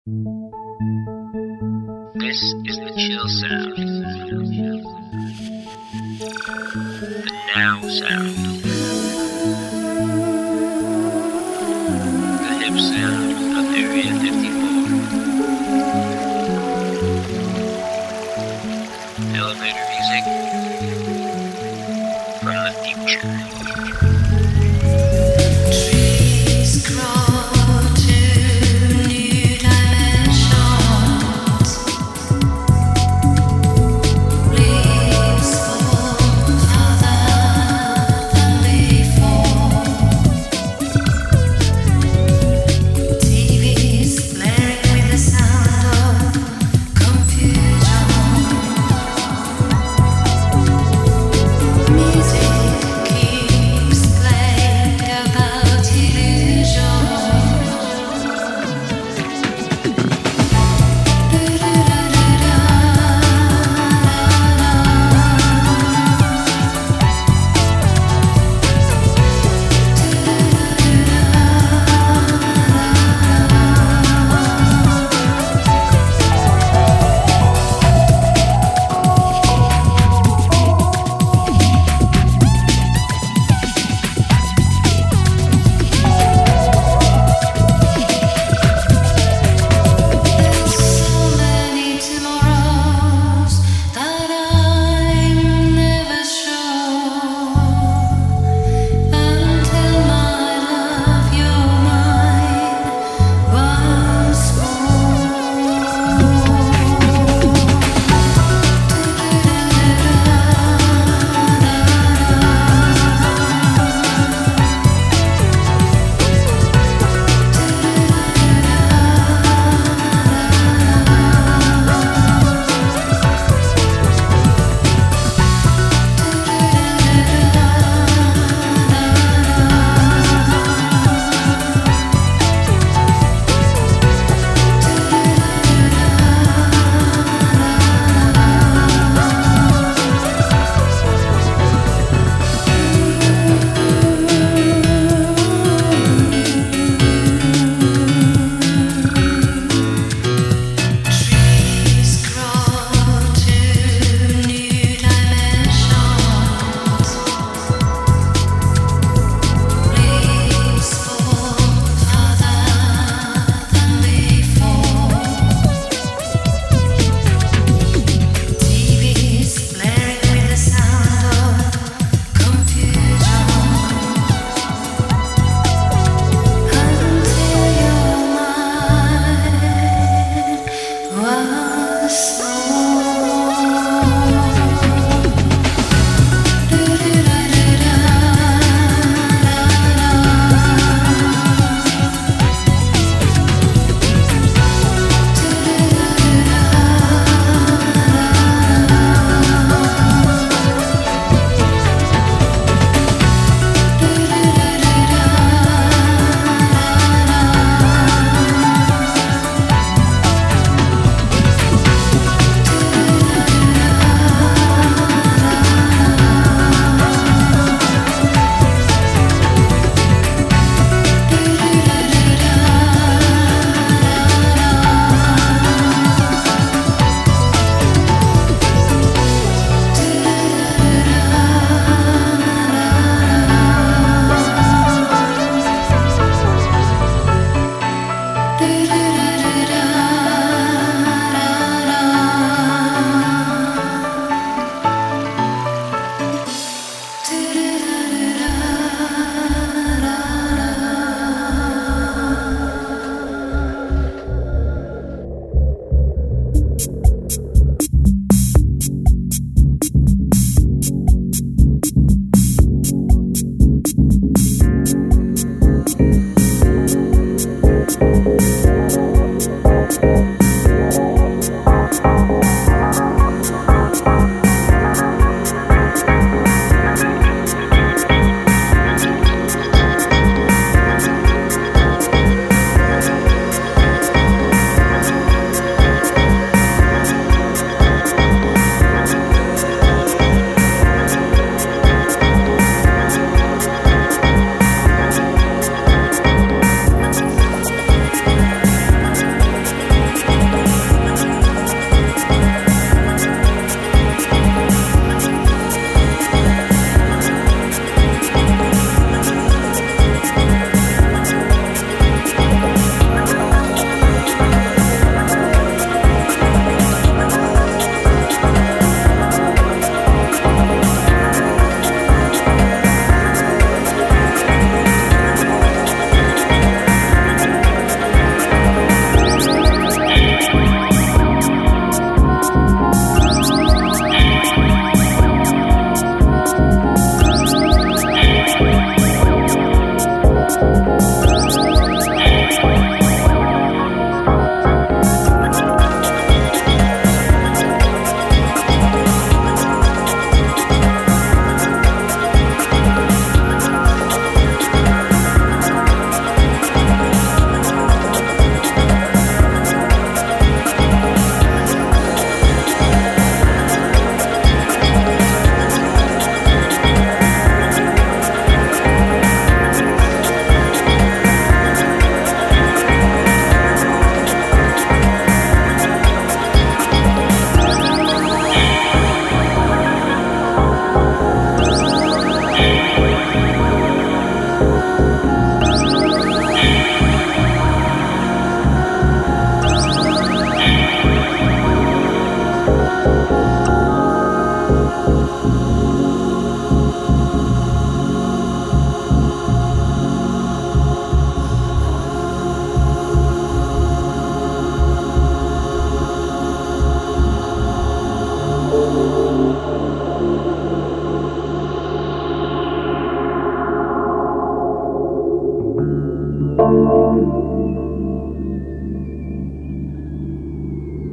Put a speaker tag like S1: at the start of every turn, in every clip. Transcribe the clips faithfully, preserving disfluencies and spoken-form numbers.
S1: This is the chill sound. The now sound. The hip sound of Area fifty-four. Elevator music from the future.
S2: Trees grow to new dimensions. Leaves fall farther than before. T Vs play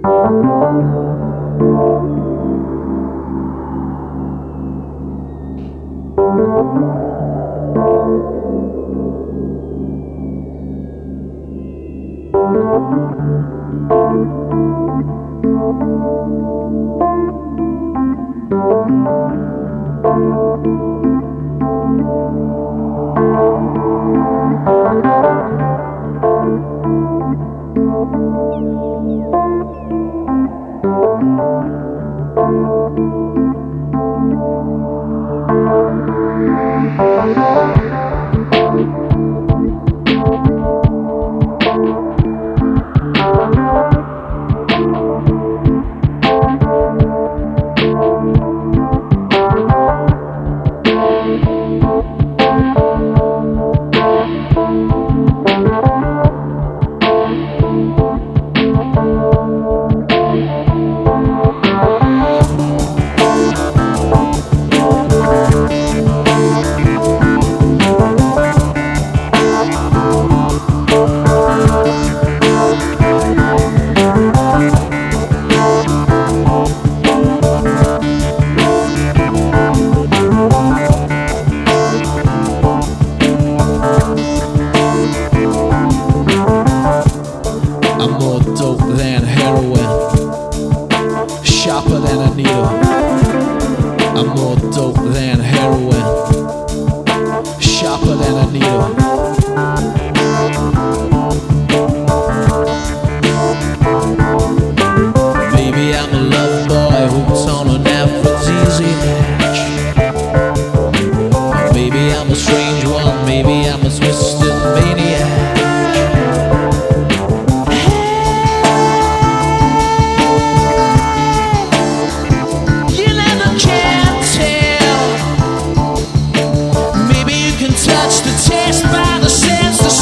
S3: Touch the taste by the sense.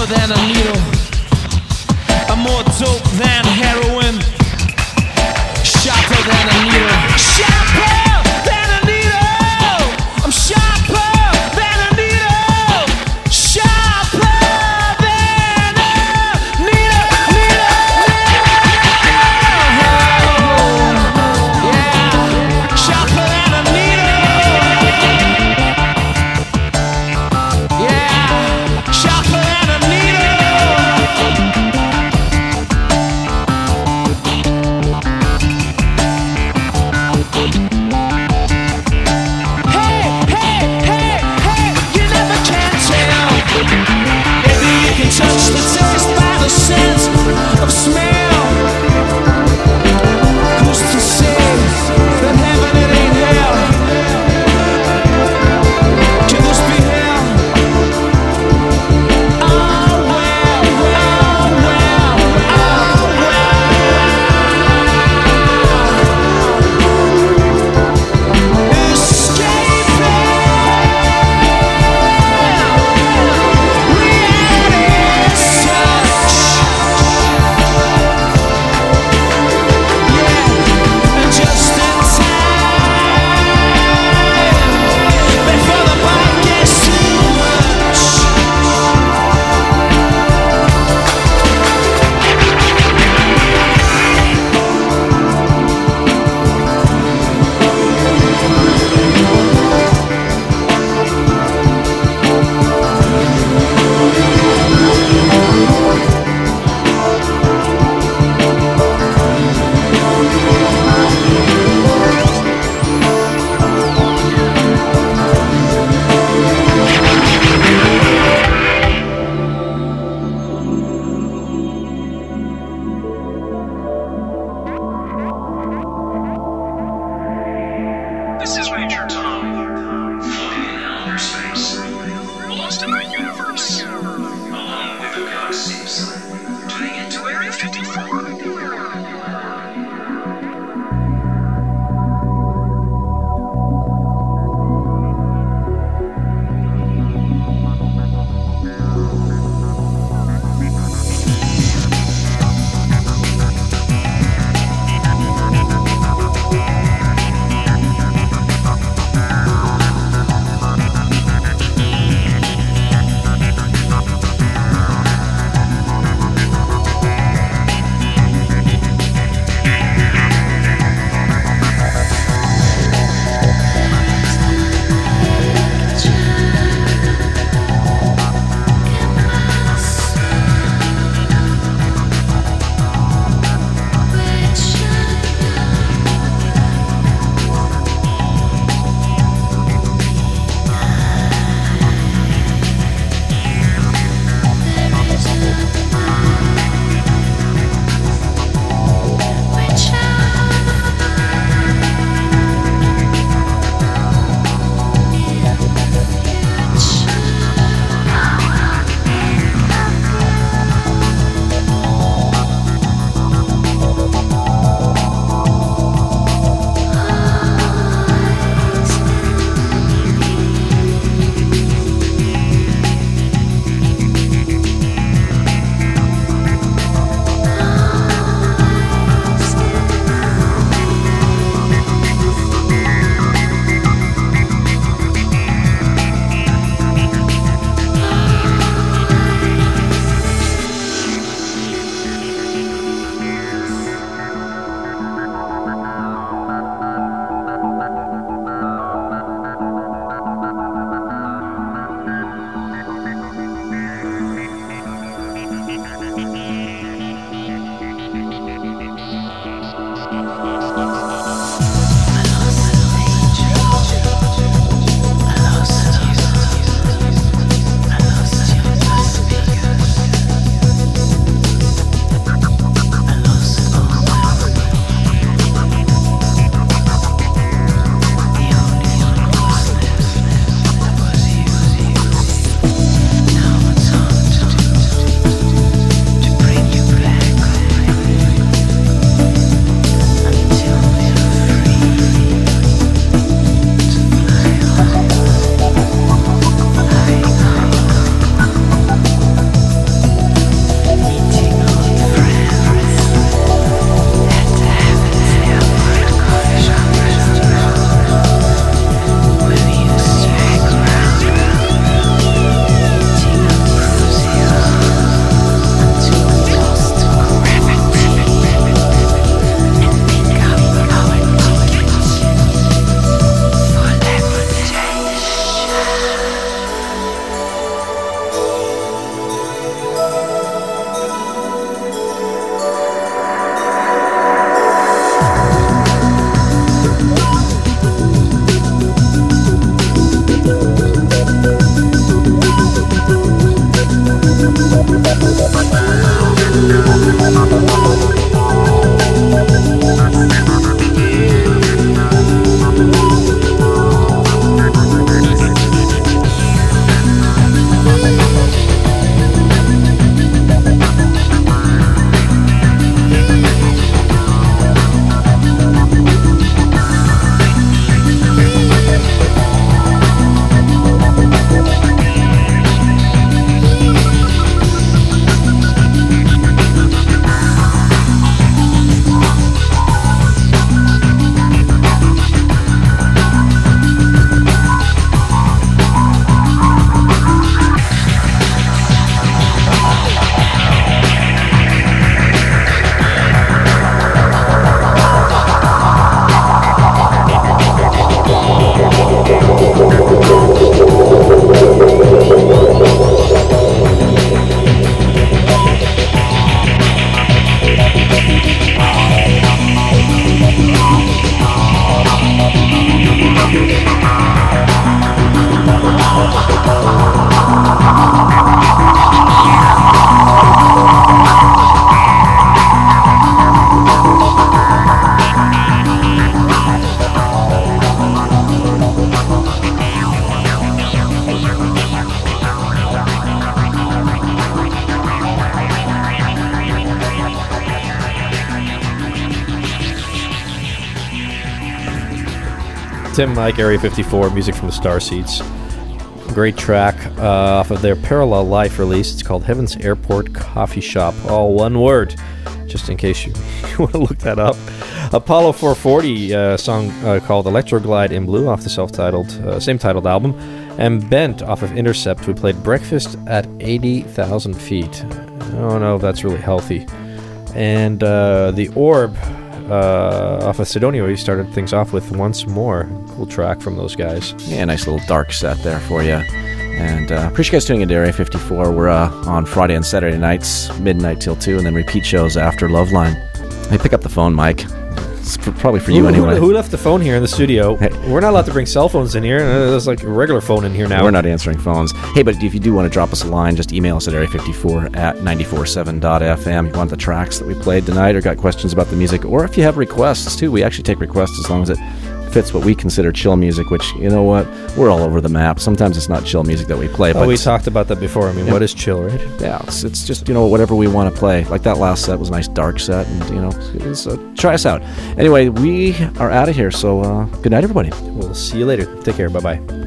S3: than a needle, I'm more dope than heroin, sharper than a needle, sharper than a needle, I'm sharper than a needle, sharper than a needle, needle, needle, yeah, sharper than a needle, yeah, sharper than a needle. Touch the taste by the sense of smell. Who's to say that heaven it ain't hell? Can this be hell? Oh well, oh well, oh well. Escaping.
S1: This is Major Tom, floating in outer space, lost in our universe, along with the galaxies, tuning into Area fifty-four.
S4: Tim Mike, Area fifty-four, music from the Starseeds. Great track uh, off of their Parallel Life release. It's called Heaven's Airport Coffee Shop. All one word, just in case you, you want to look that up. Apollo four forty, uh, song uh, called Electroglide in Blue off the self-titled, uh, same-titled album. And Bent off of Intercept, we played Breakfast at eighty thousand feet. I don't know if that's really healthy. And uh, The Orb uh, off of Sidonia, we started things off with Once More. Cool track from those guys.
S5: Yeah, nice little dark set there for you. And uh, appreciate you guys tuning into Area fifty-four. We're uh, on Friday and Saturday nights, midnight till two, and then repeat shows after Loveline. Hey, pick up the phone, Mike. It's for, probably for you
S4: who,
S5: anyway.
S4: Who, who left the phone here in the studio?
S5: Hey.
S4: We're not allowed to bring cell phones in here. Uh, There's like a regular phone in here now.
S5: We're not answering phones. Hey, but if you do want to drop us a line, just email us at area fifty-four at ninety-four point seven dot f m. If you want the tracks that we played tonight or got questions about the music, or if you have requests too, we actually take requests as long as it fits what we consider chill music, which, you know what, we're all over the map. Sometimes it's not chill music that we play.
S4: Oh,
S5: but
S4: we talked about that before. I mean,
S5: yeah.
S4: What is chill, right?
S5: Yeah, it's, it's just, you know, whatever we want to play. Like that last set was a nice dark set, and, you know, so try us out. Anyway, we are out of here, so uh, good night, everybody.
S4: We'll see you later. Take care. Bye-bye.